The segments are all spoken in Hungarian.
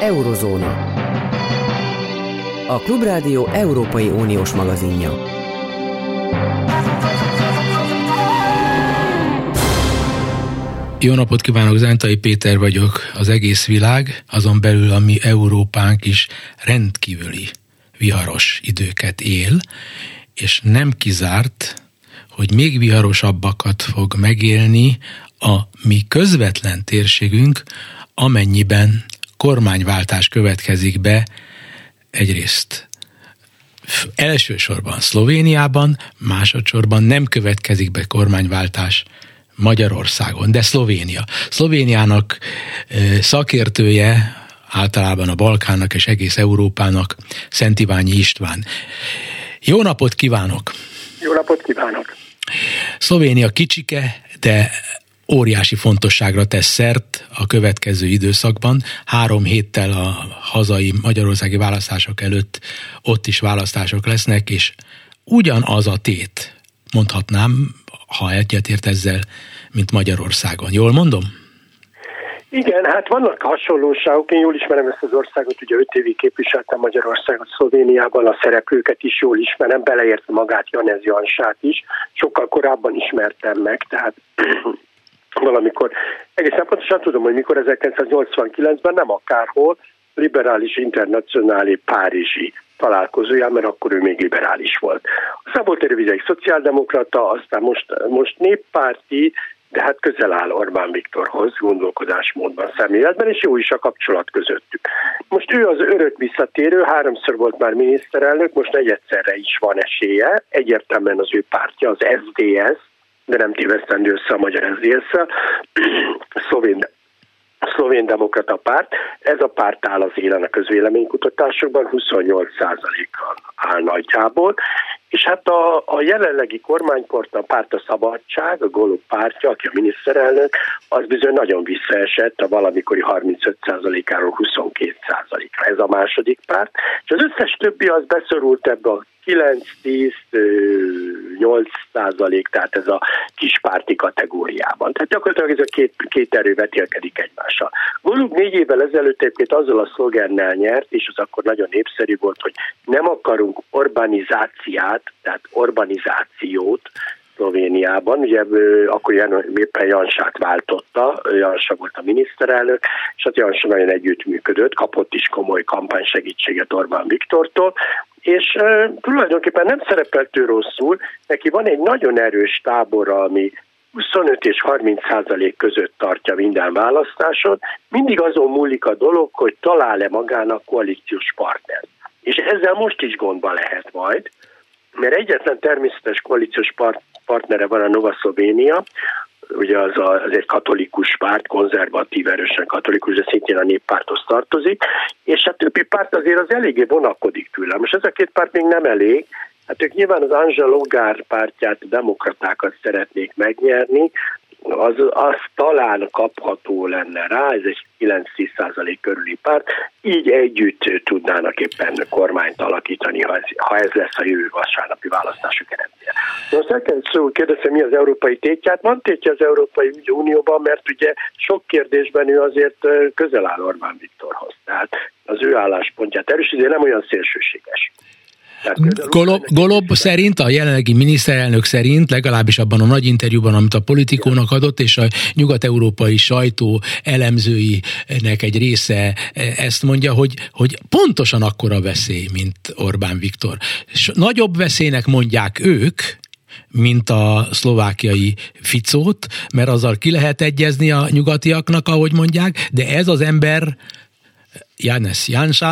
Eurozóna. A Klubrádió Európai Uniós magazinja. Jó napot kívánok, Zentai Péter vagyok. Az egész világ, azon belül a mi Európánk is rendkívüli viharos időket él, és nem kizárt, hogy még viharosabbakat fog megélni a mi közvetlen térségünk, amennyiben kormányváltás következik be egyrészt elsősorban Szlovéniában, másodszorban nem következik be kormányváltás Magyarországon, de Szlovéniának szakértője, általában a Balkánnak és egész Európának Szent Iványi István. Jó napot kívánok! Jó napot kívánok! Szlovénia kicsike, de óriási fontosságra tesz szert a következő időszakban. 3 héttel a hazai magyarországi választások előtt ott is választások lesznek, és ugyanaz a tét, mondhatnám, ha egyetért ezzel, mint Magyarországon. Jól mondom? Igen, hát vannak hasonlóságok. Én jól ismerem ezt az országot, ugye 5 évig képviseltem Magyarországot Szlovéniában, a szereplőket is jól ismerem, beleértve magát Janez Jansát is. Sokkal korábban ismertem meg, tehát valamikor, egészen pontosan tudom, hogy mikor 1989-ben nem akárhol, liberális internacionálé párizsi találkozóján, mert akkor ő még liberális volt. Aztán volt egy rövid szociáldemokrata, aztán most néppárti, de hát közel áll Orbán Viktorhoz gondolkodásmódban, szemléletben, és jó is a kapcsolat közöttük. Most ő az örök visszatérő, 3-szor volt már miniszterelnök, most egyszerre is van esélye, egyértelműen az ő pártja, az SDS, de nem tévesztendő össze a magyar SZDSZ-szel, szlovén demokrata párt. Ez a párt áll az élen a közvéleménykutatásokban, 28%-kal áll nagyjából, és hát a jelenlegi kormánypárt, a Szabadság, a Golub pártja, aki a miniszterelnök, az bizony nagyon visszaesett a valamikori 35%-áról 22%-ra. Ez a második párt, és az összes többi az beszorult ebbe a 9-10-8%, tehát ez a kispárti kategóriában. Tehát gyakorlatilag ez a két erő vetélkedik egymással. Golub 4 évvel ezelőtt egyébként azzal a szlogennel nyert, és az akkor nagyon népszerű volt, hogy nem akarunk tehát urbanizációt Szlovéniában. Ugye akkor éppen Jansát váltotta, Jansa volt a miniszterelnök, és hát Jansa nagyon együttműködött, kapott is komoly kampánysegítséget Orbán Viktortól, és tulajdonképpen nem szerepelt ő rosszul, neki van egy nagyon erős tábora, ami 25 és 30% között tartja minden választáson, mindig azon múlik a dolog, hogy talál-e magának koalíciós partnert. És ezzel most is gondba lehet majd, mert egyetlen természetes koalíciós partnere van a Nova Szlovénia, ugye az egy katolikus párt, konzervatív, erősen katolikus, de szintén a néppárthoz tartozik, és a többi párt azért az eléggé vonakodik tőle. Most ez a 2 párt még nem elég, hát ők nyilván az Angel Ogár pártját, a demokratákat szeretnék megnyerni, az talán kapható lenne rá, ez egy 9-10% körüli párt, így együtt tudnának éppen kormányt alakítani, ha ez lesz a jövő vasárnapi választások eredménye. Most el kell kérdezni, mi az európai tétját. Van tétje az Európai Unióban, mert ugye sok kérdésben ő azért közel áll Orbán Viktorhoz. Tehát az ő álláspontját erősíti, de nem olyan szélsőséges. Golob szerint, a jelenlegi miniszterelnök szerint, legalábbis abban a nagy interjúban, amit a Politikónak adott, és a nyugat-európai sajtó elemzőinek egy része ezt mondja, hogy pontosan akkora veszély, mint Orbán Viktor. És nagyobb veszélynek mondják ők, mint a szlovákiai Ficót, mert azzal ki lehet egyezni a nyugatiaknak, ahogy mondják, de ez az ember, Janez Janša,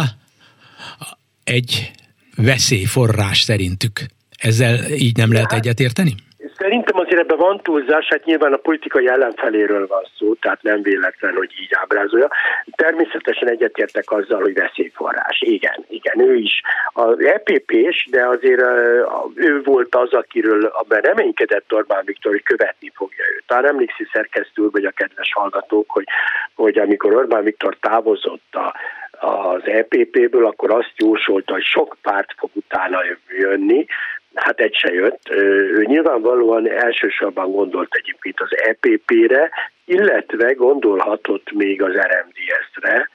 egy veszélyforrás szerintük. Ezzel így nem lehet egyetérteni? Szerintem azért ebben van túlzás, hát nyilván a politikai ellenfeléről van szó, tehát nem véletlen, hogy így ábrázolja. Természetesen egyetértek azzal, hogy veszélyforrás. Igen, ő is. Az EPP-s, de azért ő volt az, akiről abban reménykedett Orbán Viktor, hogy követni fogja őt. Talán emlékszik szerkesztő úr, vagy a kedves hallgatók, hogy amikor Orbán Viktor távozott az EPP-ből, akkor azt jósolta, hogy sok párt fog utána jönni, hát egy se jött. Ő nyilvánvalóan elsősorban gondolt egyébként az EPP-re, illetve gondolhatott még az RMDS-re,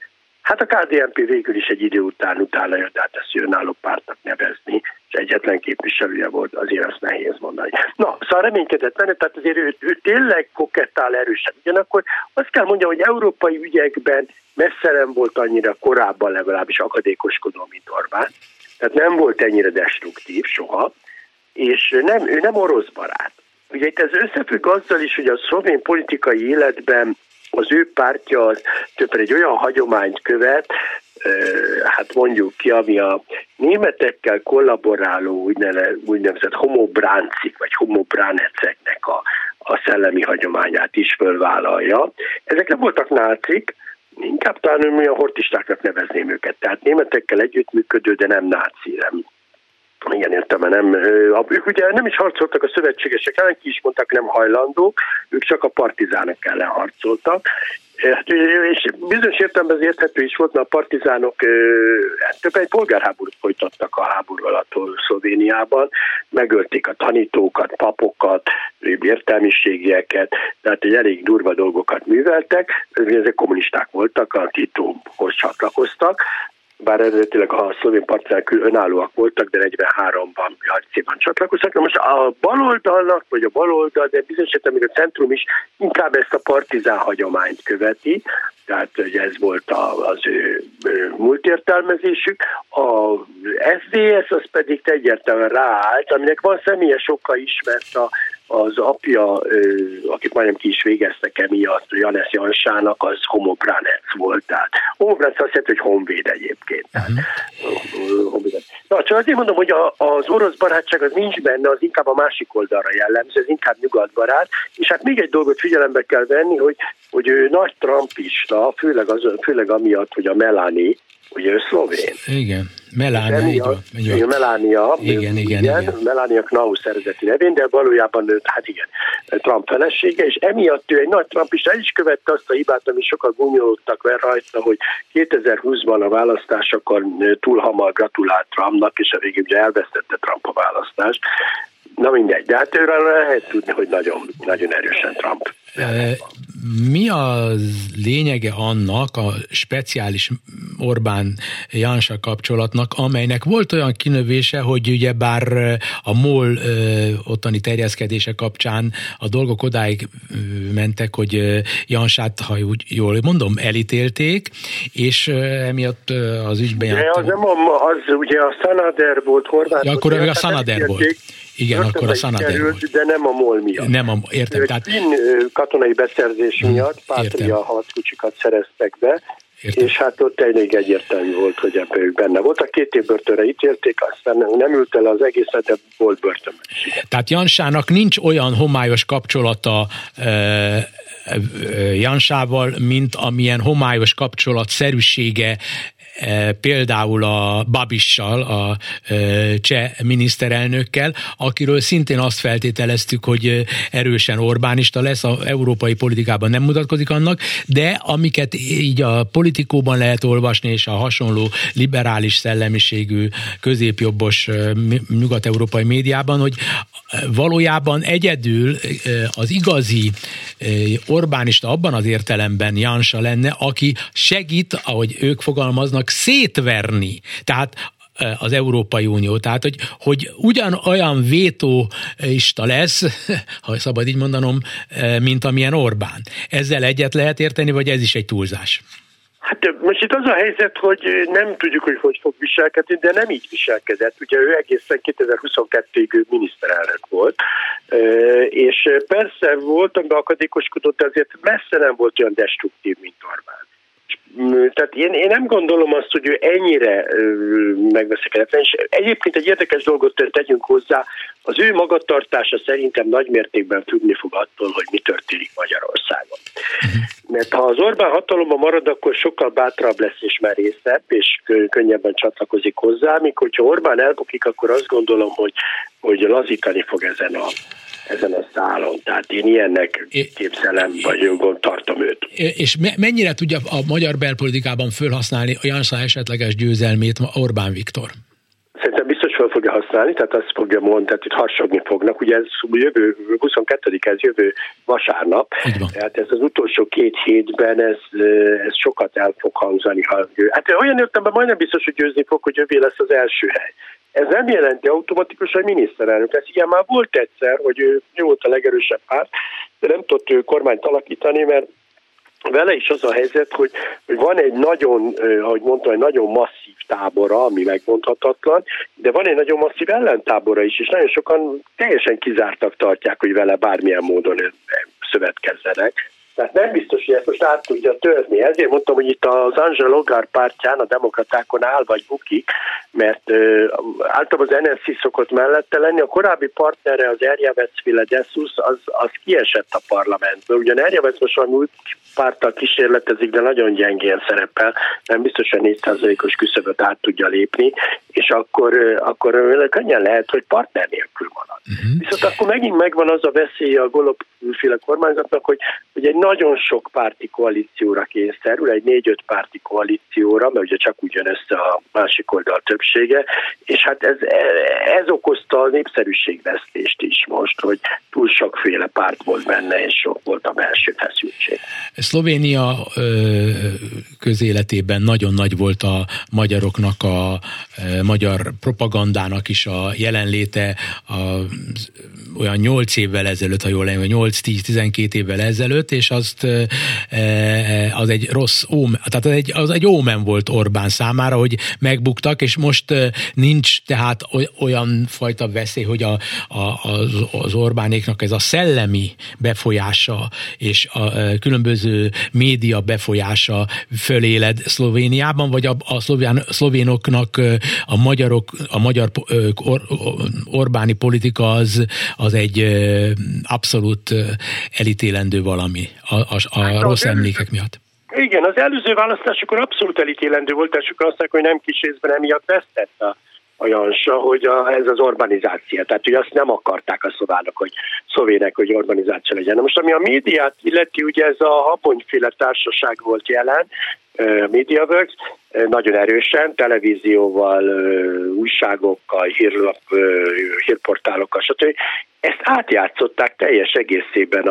Hát a KDNP végül is egy idő utána jött át ezt önálló pártnak nevezni, és egyetlen képviselője volt, azért azt nehéz mondani. Na, szóval reménykedett benne, tehát azért ő tényleg kokettál erősen. Ugyanakkor azt kell mondjam, hogy európai ügyekben messze nem volt annyira korábban legalábbis akadékoskodó, mint Orbán. Tehát nem volt ennyire destruktív soha, és ő nem orosz barát. Ugye itt ez összefügg azzal is, hogy a szlovén politikai életben az ő pártja az többre egy olyan hagyományt követ, hát mondjuk ki, ami a németekkel kollaboráló úgynevezett homobráncik, vagy homobráneceknek a szellemi hagyományát is fölvállalja. Ezek nem voltak nácik, inkább talán olyan hortistáknak nevezném őket. Tehát németekkel együttműködő, de nem náci, nem. Igen, értem, nem. Ők ugye nem is harcoltak a szövetségesek ellen, ki is mondták, nem hajlandók, ők csak a partizánok ellen harcoltak. És bizonyos értelemben ez érthető is volt, mert a partizánok többen egy polgárháborút folytattak a háború alatt Szlovéniában, megölték a tanítókat, papokat, értelmiségieket, tehát egy elég durva dolgokat műveltek, ezek kommunisták voltak, a Titóhoz csatlakoztak, bár eredetileg a szlovén partizánok önállóak voltak, de 43-ban, 30-ban csatlakoztak. Na most a baloldalnak, vagy a baloldal, de bizonyos értelemben a centrum is inkább ezt a partizán hagyományt követi, tehát ugye ez volt az ő múltértelmezésük. A SZDSZ az pedig egyértelműen ráállt, aminek van személyes oka is, mert az apja, akit majdnem ki is végeztek emiatt, Janez Jansának, az homobránec volt. Tehát homobránec azt jelenti, hogy honvéd egyébként. Na, csak azért mondom, hogy az orosz barátság az nincs benne, az inkább a másik oldalra jellemző, ez inkább nyugatbarát, és hát még egy dolgot figyelembe kell venni, hogy ő nagy trumpista, főleg amiatt, hogy a Melanie, ugye ő szlovén. Igen, Melania. Melania. Igen. Melania Knaus eredeti nevén, de valójában hát igen, Trump felesége, és emiatt ő egy nagy trumpista, el is követte azt a hibát, ami sokat gúnyolódtak rajta, hogy 2020-ban a választásokon túl hamar gratulált Trumpnak, és a végül ugye elvesztette Trump a választást. Na mindegy, de hát őről lehet tudni, hogy nagyon, nagyon erősen Trump. Mi a lényege annak a speciális Orbán-Jansa kapcsolatnak, amelynek volt olyan kinövése, hogy ugye bár a MOL ottani terjeszkedése kapcsán a dolgok odáig mentek, hogy Jansát, ha úgy jól mondom, elítélték, és emiatt az ügyben járt. Az nem az ugye a Sanader volt, Horváth. Ja, akkor a Sanader volt. Igen, akkor a Sanader volt. De nem a MOL miatt. Értem. Tehát katonai beszerzés miatt Pátria harckucsikat szereztek be, értem. És hát ott elég egyértelmű volt, hogy ebben ők benne voltak. 2 év börtönre ítélték, aztán nem ült el az egészet, de volt börtönben. Tehát Jansának nincs olyan homályos kapcsolata Jansával, mint amilyen homályos kapcsolatszerűsége például a Babissal, a cseh miniszterelnökkel, akiről szintén azt feltételeztük, hogy erősen Orbánista lesz, az európai politikában nem mutatkozik annak, de amiket így a Politikóban lehet olvasni, és a hasonló liberális szellemiségű középjobbos nyugat-európai médiában, hogy valójában egyedül az igazi Orbánista abban az értelemben Jansa lenne, aki segít, ahogy ők fogalmaznak, szétverni. Tehát az Európai Unió. Tehát, hogy ugyanolyan vétóista lesz, ha szabad így mondanom, mint amilyen Orbán. Ezzel egyet lehet érteni, vagy ez is egy túlzás? Hát most itt az a helyzet, hogy nem tudjuk, hogy fog viselkedni, de nem így viselkedett. Ugye ő egészen 2022-ig miniszterelnök volt, és persze voltam be akadékoskodott, de azért messze nem volt olyan destruktív, mint Orbán. Tehát én nem gondolom azt, hogy ő ennyire megveszekedetlen, és egyébként egy érdekes dolgot tegyünk hozzá, az ő magatartása szerintem nagy mértékben függni fog attól, hogy mi történik Magyarországon. Mert ha az Orbán hatalomban marad, akkor sokkal bátrabb lesz és merészebb, és könnyebben csatlakozik hozzá, míg hogyha Orbán elbukik, akkor azt gondolom, hogy lazítani fog ezen a szálon. Tehát én ilyennek képzelem, vagy jogon tartom őt. És mennyire tudja a magyar belpolitikában fölhasználni a Jansa esetleges győzelmét Orbán Viktor? Szerintem biztos fel fogja használni, tehát azt fogja mondani, tehát itt harsogni fognak. Ugye ez jövő 22-ez jövő vasárnap, tehát ez az utolsó 2 hétben ez sokat el fog hangzani. Hát olyan értelemben majdnem biztos, hogy győzni fog, hogy jövő lesz az első hely. Ez nem jelenti automatikus, hogy miniszterelnök. Ez igen, már volt egyszer, hogy ő volt a legerősebb párt, de nem tudott ő kormányt alakítani, mert vele is az a helyzet, hogy van egy nagyon, ahogy mondtam, egy nagyon masszív tábora, ami megmondhatatlan, de van egy nagyon masszív ellentábora is, és nagyon sokan teljesen kizártak tartják, hogy vele bármilyen módon szövetkezzenek. Tehát nem biztos, hogy ezt most át tudja törni. Ezért mondtam, hogy itt az Angela Logar pártján, a demokratákon áll vagy bukik, mert általában az NSZ szokott mellette lenni. A korábbi partnere, az Erjavec-féle Dessous, az kiesett a parlamentből. Ugyan Erjavec most valami új párttal kísérletezik, de nagyon gyengén szerepel. Nem biztos, hogy 4%-os küszöböt át tudja lépni, és akkor könnyen lehet, hogy partner nélkül marad. Viszont akkor megint megvan az a veszélye a Golob-féle kormányzatnak, hogy egy nagyon sok párti koalícióra kényszerül, egy 4-5 párti koalícióra, mert ugye csak úgy jön össze a másik oldal többsége, és hát ez okozta a népszerűségvesztést is most, hogy túl sokféle párt volt benne, és sok volt a belső feszültség. Szlovénia közéletében nagyon nagy volt a magyaroknak, a magyar propagandának is a jelenléte olyan 8 évvel ezelőtt, ha jól emlékszem, 8-10-12 évvel ezelőtt, és az egy rossz tehát az egy ómen volt Orbán számára, hogy megbuktak, és most nincs tehát olyan fajta veszély, hogy az Orbánéknak ez a szellemi befolyása és a különböző média befolyása föléled Szlovéniában, vagy a szlovénoknak a magyar Orbáni politika az egy abszolút elítélendő valami a rossz emlékek miatt. Igen, az előző választásokon abszolút elítélendő volt, és sokan azt mondják, hogy nem kis részben emiatt vesztett a Jansa, hogy ez az urbanizáció. Tehát, hogy azt nem akarták a szlovének, hogy urbanizáció legyen. Most, ami a médiát illeti, ugye ez a Habonyféle társaság volt jelen, MediaWorks, nagyon erősen, televízióval, újságokkal, hírportálokkal, stb. Ezt átjátszották teljes egészében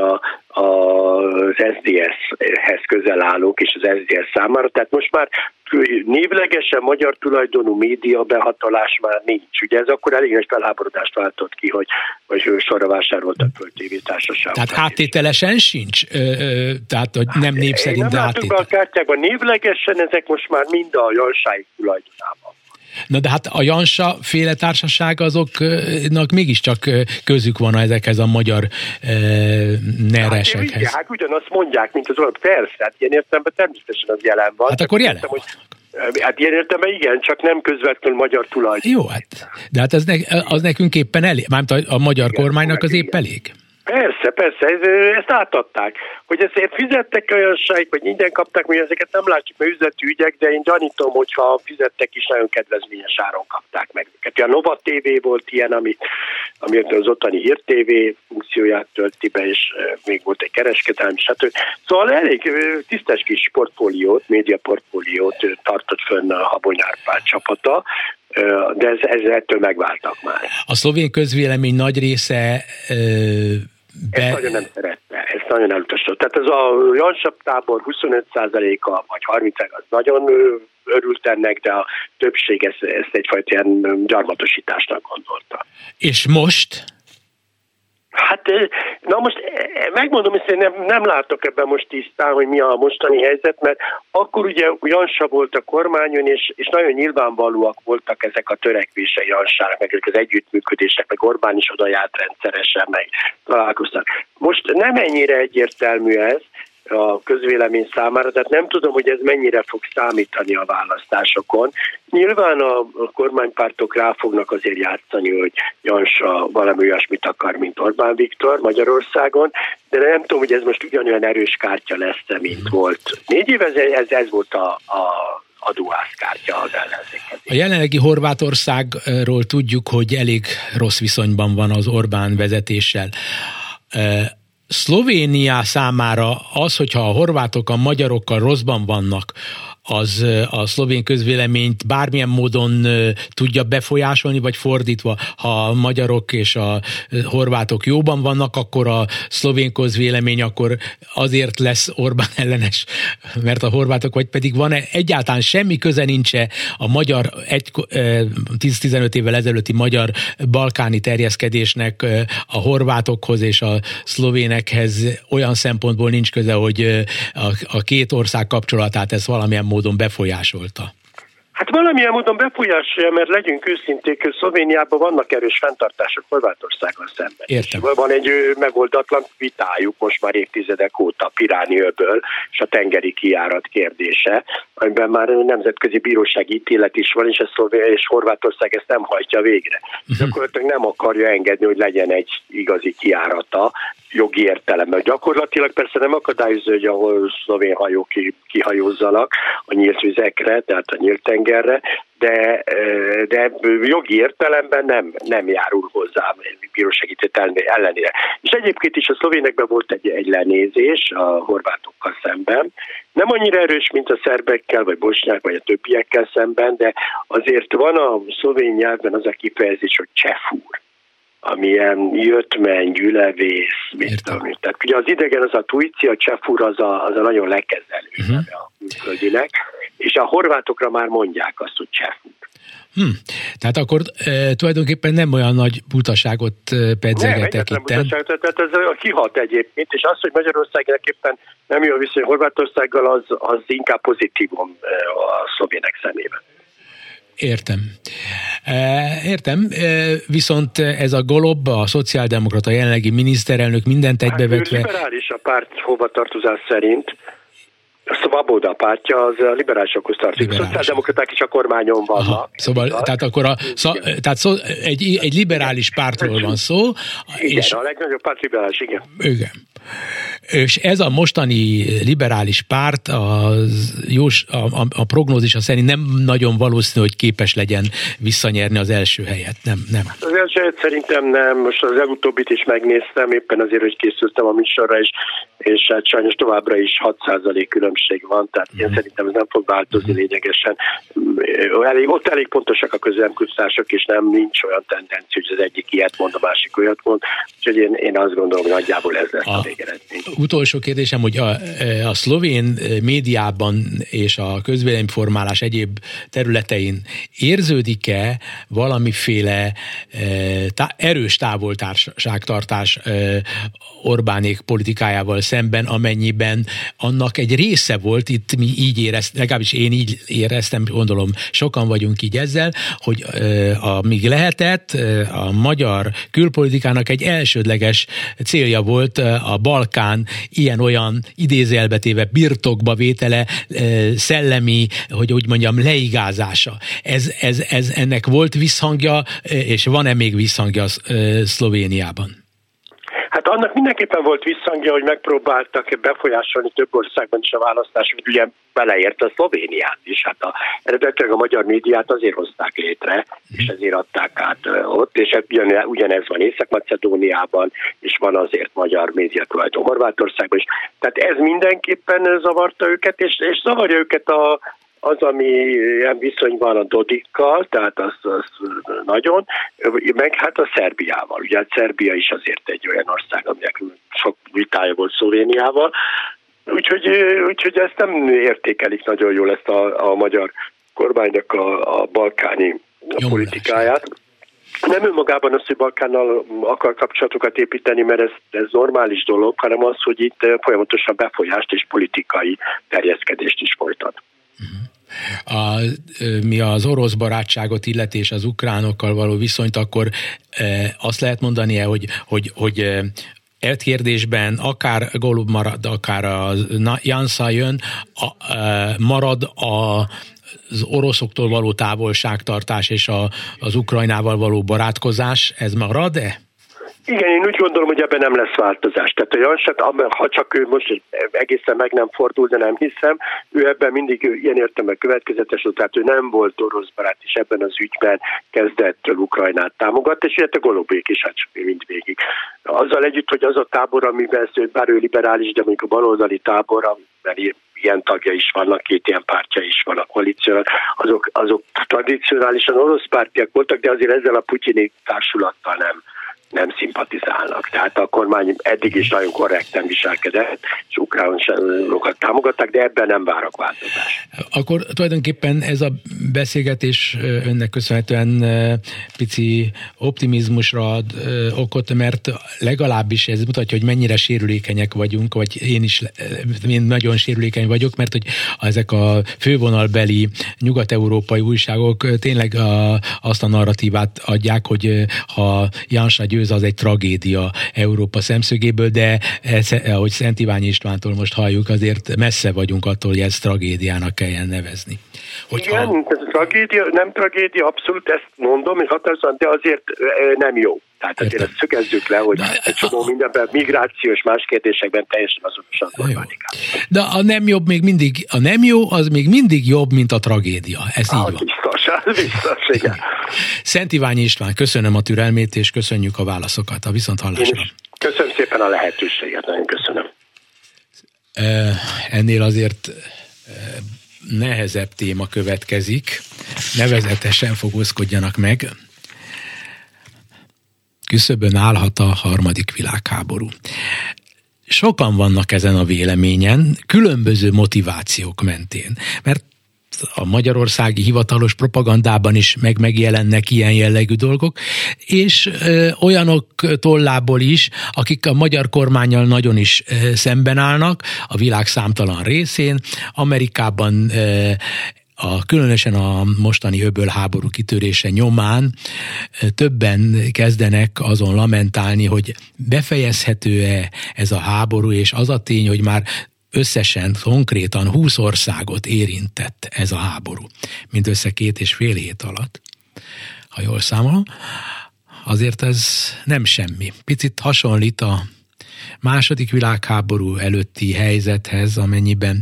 az SZDSZ-hez közel állók és az SZDSZ számára, tehát most már névlegesen magyar tulajdonú média behatolás már nincs. Ugye ez akkor elég nagy felháborodást váltott ki, hogy sorra vásároltak föl tévétársaságot. Tehát áttételesen sincs? Tehát, hogy nem név szerint, de áttétel. A kártyákban névlegesen ezek most már mind a Jansáig tulajdonában. Na de hát a Jansa féle társaság azoknak mégiscsak közük van ezekhez a magyar neresekhez. Hát ugyanazt mondják, mint az olyan persze, hát ilyen értelemben természetesen az jelen van. Hát akkor jelen van. Hát ilyen értelemben igen, csak nem közvetlenül magyar tulajdon. Jó, hát, de hát az nekünk éppen elég, mármint a magyar kormánynak az épp elég. Persze, ezt átadták. Hogy ezért fizettek olyan sáig, vagy minden kapták, hogy ezeket nem látjuk, mert üzleti ügyek, de én gyanítom, hogyha fizettek is, nagyon kedvezményes áron kapták meg őket. A Nova TV volt ilyen, ami az ottani Hír TV funkcióját tölti be, és még volt egy kereskedelmi, stb. Szóval elég tisztes kis portfóliót, média portfóliót tartott fönn a Habony Árpád csapata, de ettől megváltak már. A szlovén közvélemény nagy része ezt nagyon nem szerette, ezt nagyon elutasított. Tehát ez a Jansa tábor 25%-a vagy 30%, az nagyon örült ennek, de a többség ezt egyfajta ilyen gyarmatosításnak gondolta. És most? Hát, na most megmondom, hogy nem látok ebben most tisztán, hogy mi a mostani helyzet, mert akkor ugye Jansa volt a kormányon, és nagyon nyilvánvalóak voltak ezek a törekvései Jansára, meg az együttműködések, meg Orbán is oda járt rendszeresen, meg találkoztak. Most nem ennyire egyértelmű ez a közvélemény számára, tehát nem tudom, hogy ez mennyire fog számítani a választásokon. Nyilván a kormánypártok rá fognak azért játszani, hogy Jansa valami olyasmit akar, mint Orbán Viktor Magyarországon, de nem tudom, hogy ez most ugyanolyan erős kártya lesz, mint volt 4 év, ez volt a duhászkártya az ellenzéket. A jelenlegi Horvátországról tudjuk, hogy elég rossz viszonyban van az Orbán vezetéssel. Szlovénia számára az, hogyha a horvátok a magyarokkal rosszban vannak, az a szlovén közvéleményt bármilyen módon tudja befolyásolni, vagy fordítva, ha a magyarok és a horvátok jóban vannak, akkor a szlovén közvélemény akkor azért lesz Orbán ellenes, mert a horvátok, vagy pedig van-e egyáltalán semmi köze nincs-e a magyar 10-15 évvel ezelőtti magyar balkáni terjeszkedésnek a horvátokhoz és a szlovénekhez olyan szempontból nincs köze, hogy a két ország kapcsolatát ez valamilyen módon befolyásolta? Hát valamilyen módon befolyásolja, mert legyünk őszinték, Szlovéniában vannak erős fenntartások Horvátországgal szemben. Értem. Van egy megoldatlan vitájuk most már évtizedek óta a Piráni-öböl és a tengeri kijárat kérdése, amiben már nemzetközi bírósági ítélet is van, és és Horvátország ezt nem hajtja végre. Gyakorlatilag nem akarja engedni, hogy legyen egy igazi kijárata jogi értelemben. Gyakorlatilag persze nem akadályozza, hogy ahol szlovén hajók kihajózzanak a nyílt vizekre, tehát a nyílt tengerre, de jogi értelemben nem járul hozzá bírósági ítélet ellenére. És egyébként is a szlovénekben volt egy lenézés a horvátokkal szemben. Nem annyira erős, mint a szerbekkel, vagy bosnyák, vagy a többiekkel szemben, de azért van a szlovén nyelvben az a kifejezés, hogy csefúr, amilyen jöttmen, gyülevész, mit tudom. Tehát ugye az idegen az a tuici, a csefúr az a nagyon lekezelő a külföldinek, és a horvátokra már mondják azt, hogy csefúr. Tehát akkor tulajdonképpen nem olyan nagy butaságot pedzegetek itt. Tehát ez kihat egyébként, és az, hogy Magyarországnak éppen nem jó a viszony Horvátországgal, az inkább pozitívum a szlovének szemében. Értem, viszont ez a Golob, a szociáldemokrata jelenlegi miniszterelnök mindent egybevetve... Hát liberális a párt hovatartozás szerint. A Svoboda pártja az a liberálisokhoz tartozik. A szociáldemokraták is a kormányon vannak. Szóval, tehát akkor egy liberális pártról van szó. Igen, és a legnagyobb párt liberális, igen. Igen. És ez a mostani liberális párt a prognózisa szerint nem nagyon valószínű, hogy képes legyen visszanyerni az első helyet. Nem. Az első helyet szerintem nem. Most az legutóbbit is megnéztem, éppen azért, hogy készültem a műsorra, és hát sajnos továbbra is 6% különbség van, tehát én szerintem ez nem fog változni lényegesen. Ott elég pontosak a közvéleménykutatások, és nincs olyan tendencia, hogy az egyik ilyet mond, a másik olyat mond, úgyhogy én azt gondolom, hogy nagyjából ez lesz a végeredmény. Utolsó kérdésem, hogy a szlovén médiában és a közvéleményformálás egyéb területein érződik-e valamiféle erős távolságtartás Orbánék politikájával szemben, amennyiben annak egy része volt, itt mi így éreztünk, legalábbis én így éreztem, gondolom sokan vagyunk így ezzel, hogy amíg lehetett, a magyar külpolitikának egy elsődleges célja volt a Balkán ilyen-olyan idézőjelbetéve birtokba vétele, szellemi, hogy úgy mondjam, leigázása. Ez ennek volt visszhangja, és van-e még visszhangja Szlovéniában? Hát annak mindenképpen volt visszhangja, hogy megpróbáltak befolyásolni több országban is a választás, hogy ugye beleért a Szlovéniát is. Hát eredetileg a magyar médiát azért hozták létre, és ezért adták át ott, és ugyanez van Észak-Macedóniában, és van azért magyar média tulajdon Horvátországban is. Tehát ez mindenképpen zavarta őket, és zavarja őket az, ami ilyen viszonyban a Dodikkal, tehát az nagyon, meg hát a Szerbiával. Ugye a Szerbia is azért egy olyan ország, aminek sok vitája volt Szlovéniával, úgyhogy ezt nem értékelik nagyon jól, ezt a magyar kormánynak a balkáni politikáját. Nem önmagában az, hogy Balkánnal akar kapcsolatokat építeni, mert ez normális dolog, hanem az, hogy itt folyamatosan befolyást és politikai terjeszkedést is folytat. Mi az orosz barátságot illeti és az ukránokkal való viszonyt, akkor azt lehet mondania, hogy kérdésben akár Golub marad, akár a Jansa jön, marad az oroszoktól való távolságtartás és az Ukrajnával való barátkozás, ez marad-e? Igen, én úgy gondolom, hogy ebben nem lesz változás. Tehát a Janset, ha csak ő most egészen meg nem fordul, de nem hiszem, ő ebben mindig ilyen értelemben következetes, tehát ő nem volt orosz barát, és ebben az ügyben kezdettől Ukrajnát támogatta, és ilyet a Golubék is hát mindvégig. Azzal együtt, hogy az a tábor, amiben bár ő liberális, de mondjuk a baloldali tábor, amiben ilyen tagja is vannak, 2 ilyen pártja is van a koalíciónak, azok tradicionálisan orosz pártiak voltak, de azért ezzel a putyini társulattal nem szimpatizálnak. Tehát a kormány eddig is nagyon korrekten viselkedett, és ukránokat támogatták, de ebben nem várok változást. Akkor tulajdonképpen ez a beszélgetés önnek köszönhetően pici optimizmusra ad okot, mert legalábbis ez mutatja, hogy mennyire sérülékenyek vagyunk, vagy én nagyon sérülékeny vagyok, mert hogy ezek a fővonalbeli nyugat-európai újságok tényleg azt a narratívát adják, hogy ha Jansa győz, az egy tragédia Európa szemszögéből, de ahogy Szent Iványi Istvántól most halljuk, azért messze vagyunk attól, hogy ezt tragédiának kelljen nevezni. Igen, ez tragédia, nem tragédia, abszolút ezt mondom, hogy határozottan, de azért nem jó. Tehát azért ezt szögezzük le, hogy egy csomó mindenben, migrációs más kérdésekben teljesen azonosan kormányikál. De a nem jobb még mindig, a nem jó, az még mindig jobb, mint a tragédia. Ez így van. Biztos, igen. Szent Iványi István, köszönöm a türelmét, és köszönjük a válaszokat. A viszonthallásra. Köszönöm szépen a lehetőséget, nagyon köszönöm. Ennél azért nehezebb téma következik. Nevezetesen fogózkodjanak meg. Küszöbön állhat a 3. világháború. Sokan vannak ezen a véleményen, különböző motivációk mentén, mert a magyarországi hivatalos propagandában is megjelennek ilyen jellegű dolgok, és olyanok tollából is, akik a magyar kormánnyal nagyon is szemben állnak, a világ számtalan részén, Amerikában különösen a mostani öbölháború kitörése nyomán többen kezdenek azon lamentálni, hogy befejezhető-e ez a háború, és az a tény, hogy már összesen konkrétan 20 országot érintett ez a háború, mindössze 2,5 hét alatt, ha jól számolom. Azért ez nem semmi. Picit hasonlít a II. Világháború előtti helyzethez, amennyiben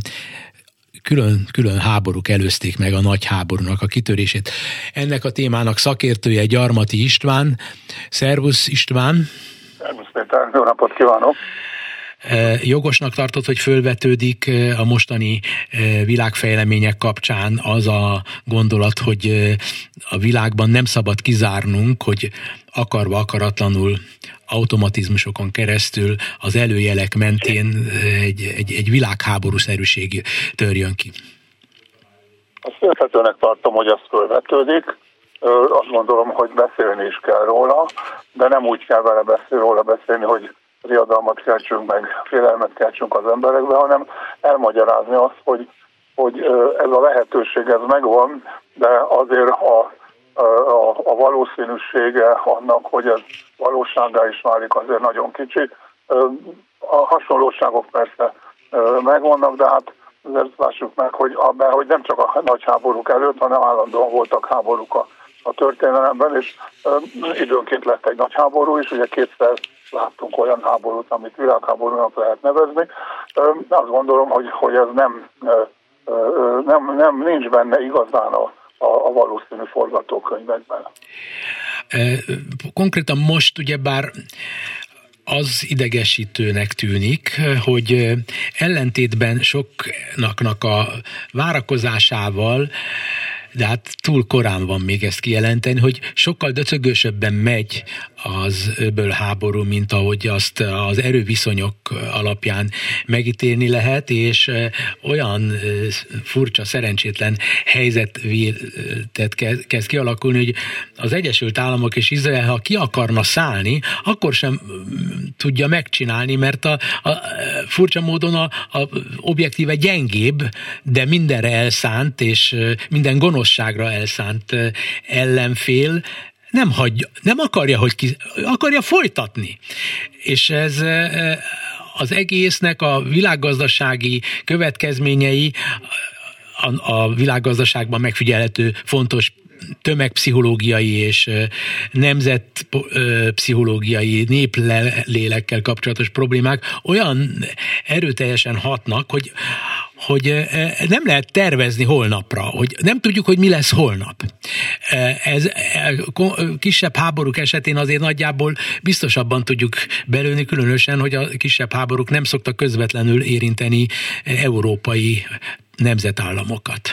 külön háborúk előzték meg a nagy háborúnak a kitörését. Ennek a témának szakértője Gyarmati István. Szervusz István! Szervusz Péter, jó napot kívánok! Jogosnak tartod, hogy fölvetődik a mostani világfejlemények kapcsán az a gondolat, hogy a világban nem szabad kizárnunk, hogy akarva akaratlanul automatizmusokon keresztül az előjelek mentén egy világháborúszerűség törjön ki. Azt érthetőnek tartom, hogy az fölvetődik. Azt gondolom, hogy beszélni is kell róla, de nem úgy kell vele róla beszélni, hogy riadalmat keltsünk meg, félelmet keltsünk az emberekbe, hanem elmagyarázni azt, hogy ez a lehetőség ez megvan, de azért a valószínűsége annak, hogy ez valósággá is válik, azért nagyon kicsi. A hasonlóságok persze megvannak, de hát azért lássuk meg, hogy nem csak a nagy háborúk előtt, hanem állandóan voltak háborúk a történelemben, és időnként lett egy nagy háború is, ugye 2-szer láttunk olyan háborút, amit világháborúnak lehet nevezni. Azt gondolom, hogy ez nem nincs benne igazán a valószínű forgatókönyvekben. Konkrétan most ugyebár az idegesítőnek tűnik, hogy ellentétben soknak a várakozásával, de hát túl korán van még ezt kijelenteni, hogy sokkal döcögősebben megy az öbölháború, mint ahogy azt az erőviszonyok alapján megítélni lehet, és olyan furcsa, szerencsétlen helyzetet kezd kialakulni, hogy az Egyesült Államok és Izrael, ha ki akarna szállni, akkor sem tudja megcsinálni, mert a furcsa módon a objektíve gyengébb, de mindenre elszánt, és minden gonoszságra elszánt ellenfél nem akarja, akarja folytatni. És ez az egésznek a világgazdasági következményei, a világgazdaságban megfigyelhető fontos tömegpszichológiai és nemzetpszichológiai néplélekkel kapcsolatos problémák olyan erőteljesen hatnak, hogy nem lehet tervezni holnapra, hogy nem tudjuk, hogy mi lesz holnap. Ez kisebb háborúk esetén azért nagyjából biztosabban tudjuk belőni, különösen, hogy a kisebb háborúk nem szoktak közvetlenül érinteni európai nemzetállamokat.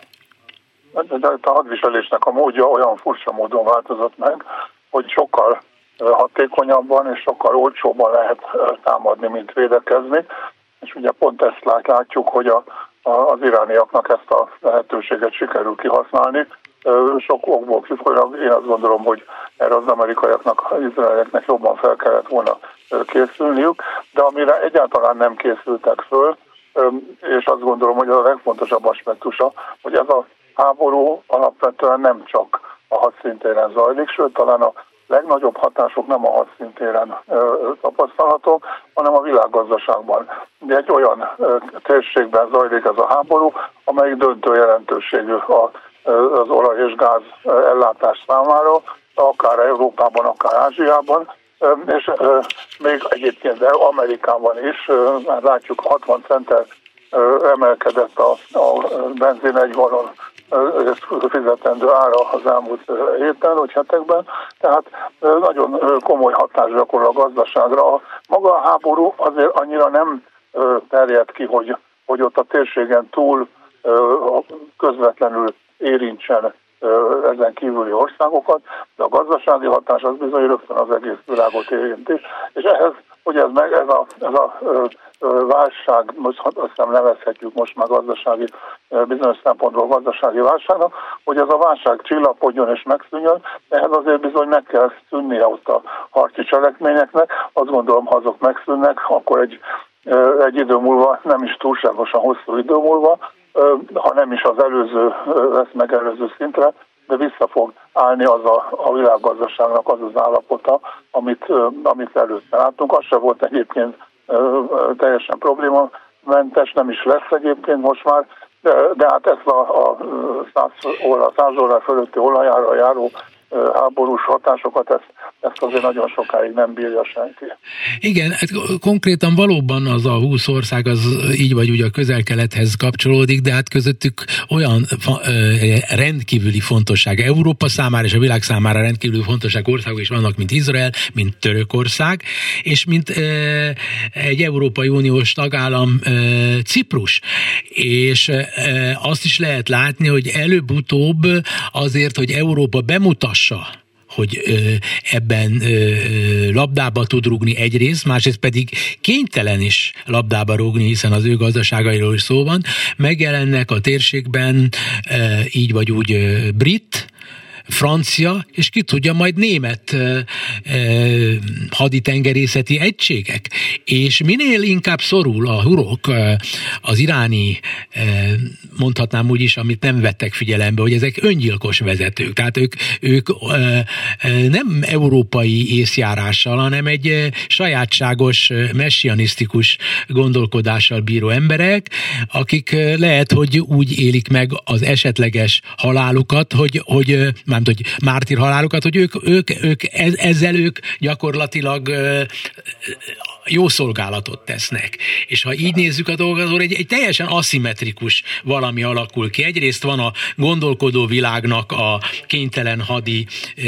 A hadviselésnek a módja olyan furcsa módon változott meg, hogy sokkal hatékonyabban és sokkal olcsóbban lehet támadni, mint védekezni. És ugye pont ezt látjuk, hogy az irániaknak ezt a lehetőséget sikerül kihasználni. Sok okból kifolyólag én azt gondolom, hogy erre az amerikaiaknak, az izraelieknek jobban fel kellett volna készülniük, de amire egyáltalán nem készültek föl, és azt gondolom, hogy ez a legfontosabb aspektusa, hogy ez a háború alapvetően nem csak a hadszintéren zajlik, sőt talán a legnagyobb hatások nem a hadszintéren tapasztalhatók, hanem a világgazdaságban. De egy olyan térségben zajlik ez a háború, amelyik döntő jelentőségű az olaj és gáz ellátás számára, akár Európában, akár Ázsiában, és még egyébként Amerikában is, már látjuk, 60 centtel emelkedett a benzin egy gallon fizetendő ára az elmúlt héten vagy hetekben, tehát nagyon komoly hatás gyakorol a gazdaságra. Maga a háború azért annyira nem terjed ki, hogy ott a térségen túl közvetlenül érintsen ezen kívüli országokat, de a gazdasági hatás az bizony rögtön az egész világot érinti, és ehhez, hogy ez a válság, most azt hiszem nevezhetjük most már gazdasági, bizonyos szempontból gazdasági válságnak, hogy ez a válság csillapodjon és megszűnjön, ehhez azért bizony meg kell szűnnie ott a harci cselekményeknek. Azt gondolom, ha azok megszűnnek, akkor egy idő múlva, nem is túlságosan hosszú idő múlva, ha nem is az előző lesz megelőző szintre, de vissza fog állni az a világgazdaságnak az az állapota, amit előtte láttunk. Az se volt egyébként teljesen problémamentes, nem is lesz egyébként most már, de hát ezt a 100 dollár fölötti olajára járó háborús hatásokat, ezt azért nagyon sokáig nem bírja senki. Igen, hát konkrétan valóban az a 20 ország az így vagy úgy a Közel-Kelethez kapcsolódik, de hát közöttük olyan rendkívüli fontosság Európa számára és a világ számára rendkívüli fontosság országok is vannak, mint Izrael, mint Törökország, és mint egy Európai Uniós tagállam Ciprus. És azt is lehet látni, hogy előbb-utóbb azért, hogy Európa bemutassa, hogy ebben labdába tud rúgni egyrészt, másrészt pedig kénytelen is labdába rúgni, hiszen az ő gazdaságairól is szó van. Megjelennek a térségben így vagy úgy brit, francia, és ki tudja, majd német haditengerészeti egységek. És minél inkább szorul a hurok az iráni, mondhatnám úgy is, amit nem vettek figyelembe, hogy ezek öngyilkos vezetők. Tehát ők nem európai észjárással, hanem egy sajátságos, messianisztikus gondolkodással bíró emberek, akik lehet, hogy úgy élik meg az esetleges halálukat, hogy mártír halálukat, hogy ezzel ők gyakorlatilag jó szolgálatot tesznek. És ha így nézzük a dolgot, akkor egy teljesen aszimmetrikus valami alakul ki. Egyrészt van a gondolkodó világnak a kénytelen hadi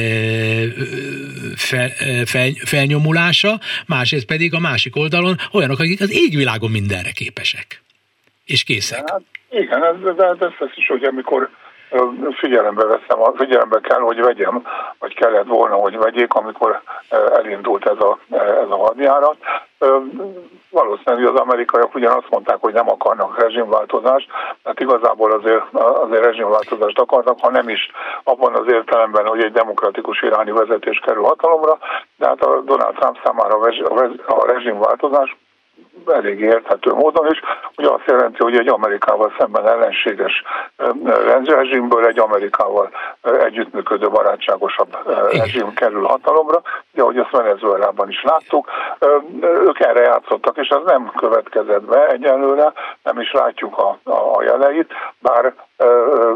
felnyomulása, másrészt pedig a másik oldalon olyanok, akik az égvilágon mindenre képesek. És készek. Hát, igen, ez is, hogy amikor figyelembe kell, hogy vegyem, vagy kellett volna, hogy vegyék, amikor elindult ez a hadjárat. Valószínűleg az amerikaiak ugyan azt mondták, hogy nem akarnak rezsimváltozást, mert igazából azért rezsimváltozást akarnak, ha nem is abban az értelemben, hogy egy demokratikus iráni vezetés kerül hatalomra, de hát a Donald Trump számára a rezsimváltozás elég érthető módon is, ugye azt jelenti, hogy egy Amerikával szemben ellenséges rezsimből egy Amerikával együttműködő, barátságosabb rezsim kerül hatalomra, de ahogy azt Venezuelában is láttuk, ők erre játszottak, és ez nem következett be egyelőre, nem is látjuk a jeleit, bár